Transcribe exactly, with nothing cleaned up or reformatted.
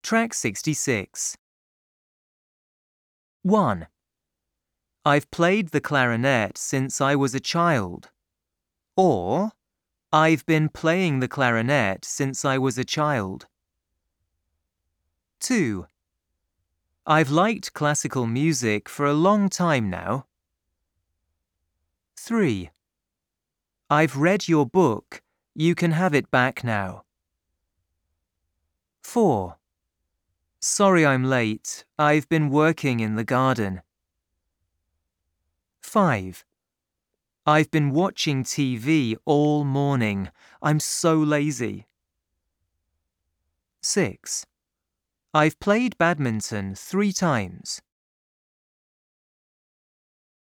Track sixty-six. one. I've played the clarinet since I was a child. Or, I've been playing the clarinet since I was a child. two. I've liked classical music for a long time now. three. I've read your book. You can have it back now. four. Sorry I'm late. I've been working in the garden. five. I've been watching T V all morning. I'm so lazy. six. I've played badminton three times.